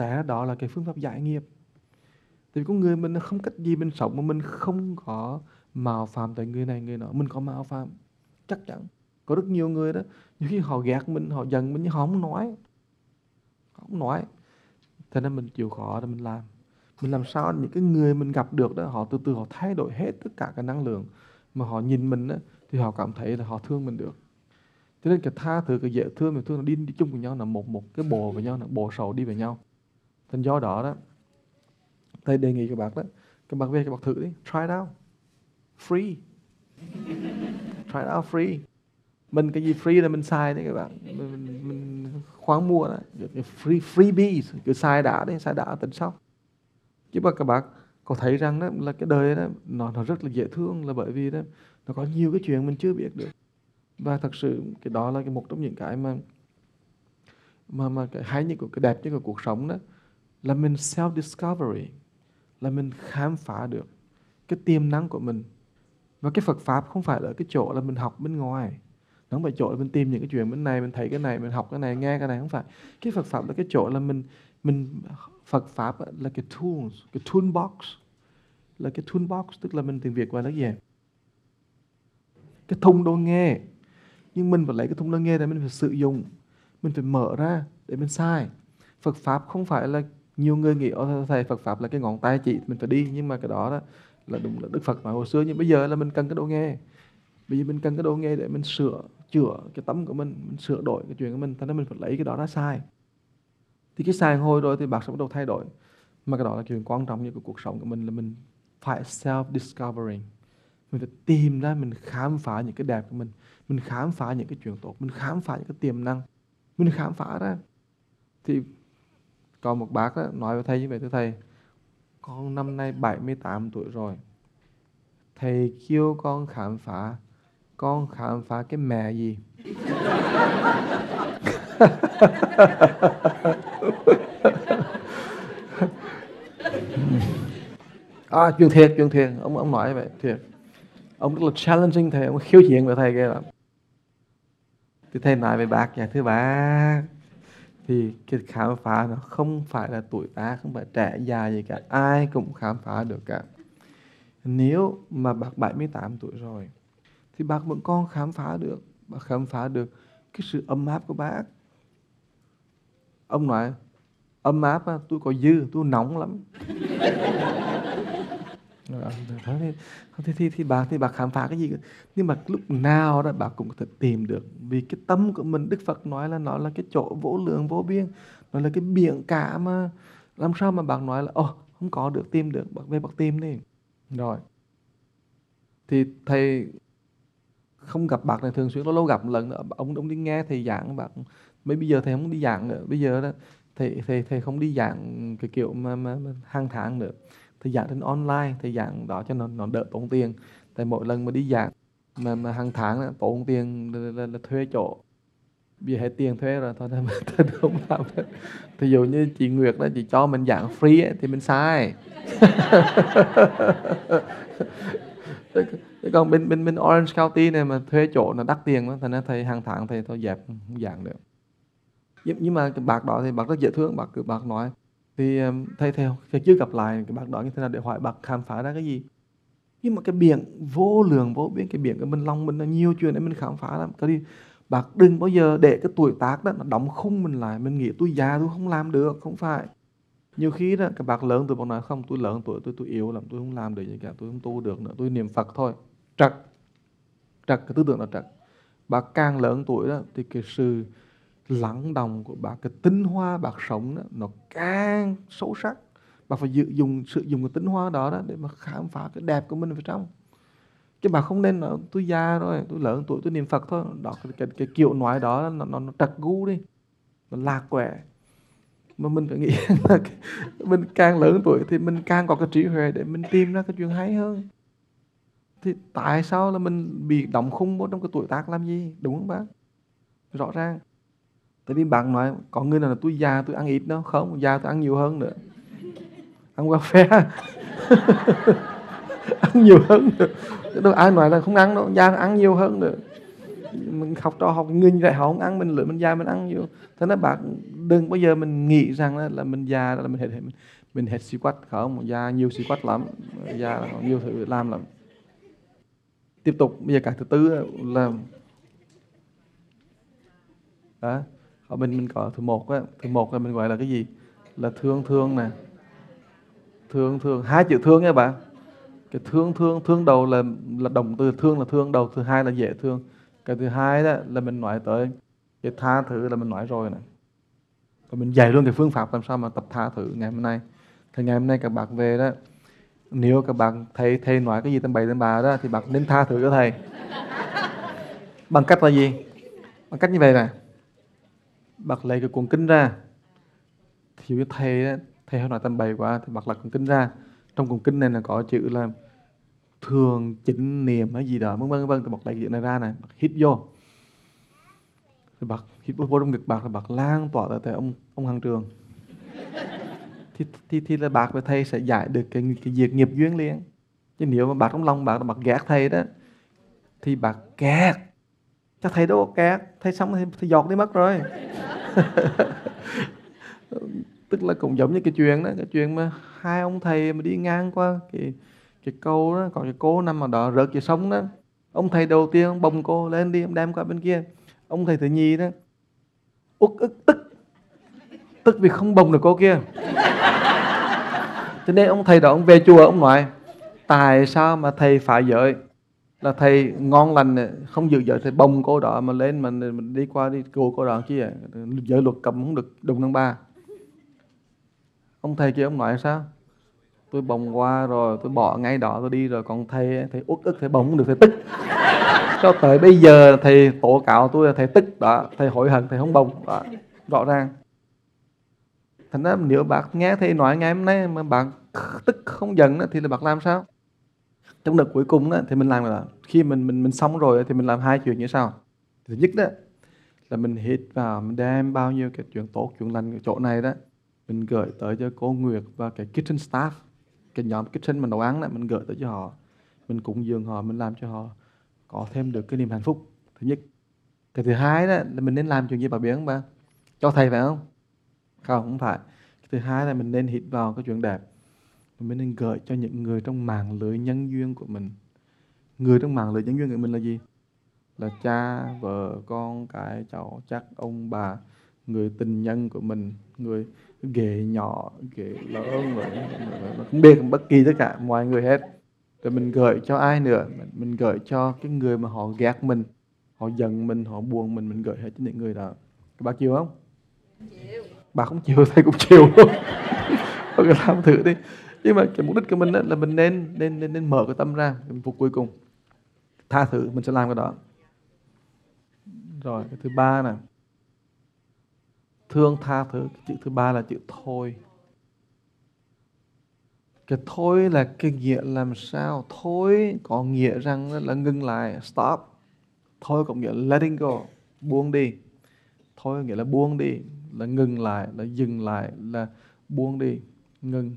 tế đó là cái phương pháp giải nghiệp. Tại vì con người mình không cách gì mình sống mà mình không có mạo phạm tới người này người nọ. Mình có mạo phạm, chắc chắn. Có rất nhiều người đó, nhiều khi họ ghét mình, họ giận mình nhưng họ không nói. Họ không nói. Thế nên mình chịu khó để mình làm. Mình làm sao những cái người mình gặp được đó, họ từ từ họ thay đổi hết tất cả cái năng lượng. Mà họ nhìn mình đó, thì họ cảm thấy là họ thương mình được. Cho nên cái tha thứ, cái dễ thương, cái thương nó đi chung với nhau, là một cái bộ với nhau, là bộ sầu đi với nhau. Thành do đó đó, thầy đề nghị các bạn đó, các bạn về các bạn thử đi, try it out, free, try it out free. Mình cái gì free là mình xài đấy các bạn, mình khoáng mua đó, cái freebies, cứ xài đã đấy, xài đã tính sau. Chứ mà các bạn có thấy rằng đó là cái đời đó nó rất là dễ thương, là bởi vì đó nó có nhiều cái chuyện mình chưa biết được. Và thật sự cái đó là một trong những cái mà cái hay nhất của cái đẹp nhất của cuộc sống đó, là mình self discovery, là mình khám phá được cái tiềm năng của mình. Và cái Phật pháp không phải là ở cái chỗ là mình học bên ngoài, nó không phải chỗ là mình tìm những cái chuyện bên này, mình thấy cái này, mình học cái này, nghe cái này, không phải. Cái Phật pháp là cái chỗ là mình Phật pháp là cái tools, cái toolbox, là cái toolbox, tức là mình tiếng Việt gọi là gì? Cái thùng đồ nghề. Nhưng mình phải lấy cái thùng đồ nghề để mình phải sử dụng, mình phải mở ra để mình xài. Phật pháp không phải là nhiều người nghĩ thầy Phật pháp là cái ngón tay chỉ mình phải đi, nhưng mà cái đó là đúng là Đức Phật nói hồi xưa, nhưng bây giờ là mình cần cái đồ nghề. Bây giờ mình cần cái đồ nghề để mình sửa chữa cái tâm của mình sửa đổi cái chuyện của mình, thành ra mình phải lấy cái đó ra xài. Thì cái xài hồi rồi thì bác sẽ bắt đầu thay đổi. Mà cái đó là chuyện quan trọng nhất của cuộc sống của mình, là mình phải self-discovering. Mình phải tìm ra, mình khám phá những cái đẹp của mình khám phá những cái chuyện tốt, mình khám phá những cái tiềm năng, mình khám phá ra. Thì còn một bác đó, nói với thầy như vậy, thưa thầy, con năm nay 78 tuổi rồi, thầy kêu con khám phá cái mẹ gì? Chuyện thiệt, ông nói vậy, thiệt. Ông rất là challenging thầy, ông khiêu chiến với thầy kia lắm. Thì thầy nói với bác, dạ thưa bác, thì cái khám phá nó không phải là tuổi tác, không phải trẻ già gì cả, ai cũng khám phá được cả. Nếu mà bác 78 tuổi rồi thì bác vẫn còn khám phá được. Bác khám phá được cái sự ấm áp của bác. Ông nói ấm áp, tôi có dư, tôi nóng lắm. Thì bác khám phá cái gì? Nhưng mà lúc nào đó bác cũng có thể tìm được. Vì cái tâm của mình, Đức Phật nói là nó là cái chỗ vô lượng vô biên, nó là cái biển cả mà. Làm sao mà bác nói là không có được, tìm được? Bác về bác tìm đi. Rồi thì thầy không gặp bác này thường xuyên, lâu gặp một lần nữa. Ông đi nghe thầy giảng bác. Bây giờ thầy không đi giảng nữa. Bây giờ đó thầy không đi giảng cái kiểu mà hàng tháng nữa. Thầy giảng trên online, thầy giảng đó cho nó đỡ tốn tiền. Tại mỗi lần mà đi giảng mà hàng tháng đó, tốn tiền là thuê chỗ. Bây giờ hết tiền thuê rồi thôi, thầy không làm nữa. Thí dụ như chị Nguyệt đó, chị cho mình giảng free ấy, thì mình sai. Còn bên Orange County này mà thuê chỗ nó đắt tiền đó, thành ra thầy hàng tháng thầy thôi dẹp không giảng được. Nhưng mà cái bác đó thì bác rất dễ thương, bác nói thì thầy chưa gặp lại cái bác đó như thế nào để hỏi bác khám phá ra cái gì. Nhưng mà cái biển vô lượng vô biên, cái biển của mình, lòng mình là nhiều chuyện để mình khám phá lắm. Cái đi bác đừng bao giờ để cái tuổi tác đó nó đóng khung mình lại, mình nghĩ tôi già tôi không làm được, không phải. Nhiều khi đó các bác lớn tuổi bác nói không, tôi lớn tuổi, tôi yếu lắm, tôi không làm được gì cả, tôi không tu được nữa, tôi niệm Phật thôi. Trật cái tư tưởng đó trật. Bác càng lớn tuổi đó thì cái sự lắng động của bác, cái tinh hoa bác sống đó, nó càng sâu sắc. Bác phải sử dụng cái tinh hoa đó để mà khám phá cái đẹp của mình ở trong. Chứ bác không nên nói tôi già rồi, tôi lớn tuổi, tôi niệm Phật thôi. Đó, cái kiểu nói đó nó trật gu đi, nó lạc quẻ. Mà mình phải nghĩ là mình càng lớn tuổi thì mình càng có cái trí huệ để mình tìm ra cái chuyện hay hơn. Thì tại sao là mình bị đóng khung vô trong cái tuổi tác làm gì, đúng không bác? Rõ ràng. Tại vì bạn nói có người nào là tôi già tôi ăn ít đâu, không, già tôi ăn nhiều hơn nữa, ăn welfare. Ăn nhiều hơn nữa. Đâu ai nói là không ăn đâu, già ăn nhiều hơn nữa. mình học trò học nghinh lại họ không ăn, mình lựa mình già mình ăn nhiều. Thế nên bạn đừng bao giờ mình nghĩ rằng là mình già là mình hết xì quát, không, già nhiều xì quát lắm, già là nhiều thứ làm lắm. Tiếp tục bây giờ cái thứ tư là đó, ở mình có thứ một là mình gọi là cái gì, là thương nè, thương, hai chữ thương nha bạn. Cái thương đầu là động từ thương, là thương đầu, thứ hai là dễ thương. Cái thứ hai đó là mình nói tới cái tha thứ, là mình nói rồi nè. Và mình dạy luôn cái phương pháp làm sao mà tập tha thứ ngày hôm nay. Thì ngày hôm nay các bạn về đó, nếu các bạn thấy thầy nói cái gì tầm bậy tầm bạ đó thì bạn nên tha thứ cho thầy. Bằng cách là gì? Bằng cách như vậy nè, bạn lấy cái cuốn kinh ra, thì cái thầy đó, thầy hay nói tầm bậy quá thì bạn lật cuốn kinh ra. Trong cuốn kinh này là có chữ là thường chánh niệm hay gì đó, vân vân. Thì bạn lấy cái chữ này ra này, bạn hít vô, thì bạn hít vô trong ngực bạn, thì bạn lan tỏa tới ông hàng trường. Thì là bác và thầy sẽ giải được cái diệt nghiệp duyên liền. Chứ nếu mà bác trong lòng bác là bác ghét thầy đó, thì bác ghét, chắc thầy đâu có ghét, thầy xong thì giọt đi mất rồi. Tức là cũng giống như cái chuyện đó, cái chuyện mà hai ông thầy mà đi ngang qua cái câu đó, còn cái cô nằm ở đó rớt dưới sông đó. Ông thầy đầu tiên ông bồng cô lên đi, ông đem qua bên kia. Ông thầy thứ nhì đó uất ức tức vì không bồng được cô kia. Cho nên ông thầy đó ông về chùa ông nói, tại sao mà thầy phá giới, là thầy ngon lành không giữ giới, thầy bồng cô đó mà lên mà đi qua đi cô đó chứ, giới luật cầm không được đụng đàn bà. Ông thầy kia ông nói sao, tôi bồng qua rồi tôi bỏ ngay đó tôi đi rồi, còn thầy uất ức, thầy bồng không được, thầy tức. Cho tới bây giờ thầy tố cáo tôi là thầy tức đó, thầy hối hận, thầy không bồng đó, rõ ràng. Thành ra nếu bác nghe thầy nói ngày hôm nay mà bác tức không giận đó, thì là bác làm sao? Trong đợt cuối cùng đó, thì mình làm là khi mình xong rồi thì mình làm hai chuyện như sau. Thứ nhất đó là mình hít vào, mình đem bao nhiêu cái chuyện tốt, chuyện lành ở chỗ này đó, mình gửi tới cho cô Nguyệt và cái kitchen staff, cái nhóm kitchen mà nấu ăn đó, mình gửi tới cho họ, mình cúng dường họ, mình làm cho họ có thêm được cái niềm hạnh phúc. Thứ nhất. Cái thứ hai đó là mình nên làm chuyện gì bà biết không ba? Cho thầy phải không? Không phải. Cái thứ hai là mình nên hít vào cái chuyện đẹp, mình nên gửi cho những người trong mạng lưới nhân duyên của mình. Người trong mạng lưới nhân duyên của mình là gì? Là cha, vợ, con, cái, cháu, chắc, ông, bà, người tình nhân của mình, người ghệ nhỏ, ghệ lớn, rồi không biết bất kỳ tất cả mọi người hết. Rồi mình gửi cho ai nữa? Mình gửi cho cái người mà họ ghét mình, họ giận mình, họ buồn mình gửi hết cho những người đó. Các bà chịu không? Bà không chịu, thầy cũng chịu luôn. Ok, làm thử đi. Nhưng mà cái mục đích của mình là mình nên mở cái tâm ra. Cái phút cuối cùng tha thứ, mình sẽ làm cái đó. Rồi cái thứ ba nè, thương tha thứ. Cái chữ thứ ba là chữ thôi. Cái thôi là cái nghĩa làm sao? Thôi có nghĩa rằng là ngừng lại, stop. Thôi có nghĩa là letting go, buông đi. Thôi nghĩa là buông đi, là ngừng lại, là dừng lại, là buông đi. Ngừng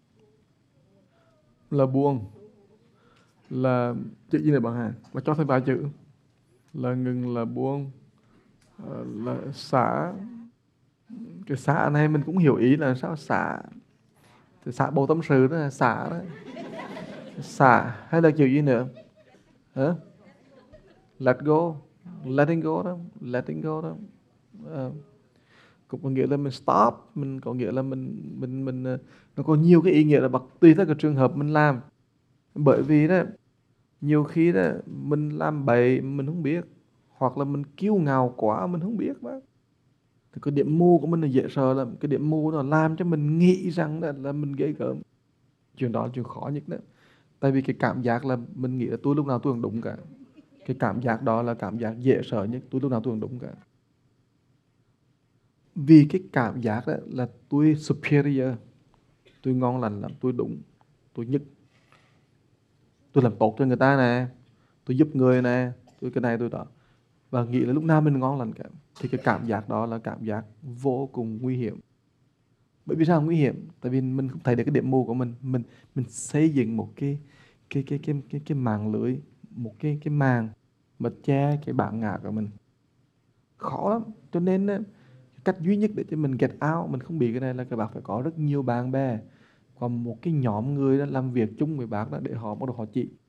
là buông, là chữ gì này bạn Hà? Và cho thêm vài chữ. Là ngừng, là buông, là xả. Cái xả này mình cũng hiểu ý là sao xả. Thì xả bầu tâm sự đó là xả đó. Xả hay là chữ gì nữa? Hả? Let go, letting go đó, letting go đó. Cũng có nghĩa là mình stop, mình có nghĩa là mình nó có nhiều cái ý nghĩa là tùy theo cái trường hợp mình làm. Bởi vì đó nhiều khi đó mình làm bậy mình không biết, hoặc là mình kiêu ngạo quá mình không biết bác. Thì cái điểm mù của mình là dễ sợ, là cái điểm mù nó làm cho mình nghĩ rằng là mình ghê gớm. Chuyện đó là chuyện khó nhất đó. Tại vì cái cảm giác là mình nghĩ là tôi lúc nào tôi cũng đúng cả. Cái cảm giác đó là cảm giác dễ sợ nhất, tôi lúc nào tôi cũng đúng cả. Vì cái cảm giác đó là tôi superior, tôi ngon lành lắm, tôi đúng, tôi nhất, tôi làm tốt cho người ta nè, tôi giúp người nè, tôi cái này tôi đó, và nghĩ là lúc nào mình ngon lành cả. Thì cái cảm giác đó là cảm giác vô cùng nguy hiểm. Bởi vì sao nguy hiểm? Tại vì mình không thấy được cái điểm mù của mình xây dựng một cái mạng lưới, một cái màng mà che cái bản ngã của mình. Khó lắm. Cho nên á, cách duy nhất để cho mình get out, mình không bị cái này là các bạn phải có rất nhiều bạn bè. Còn một cái nhóm người đó làm việc chung với bác đó để họ bắt đầu họ chỉ.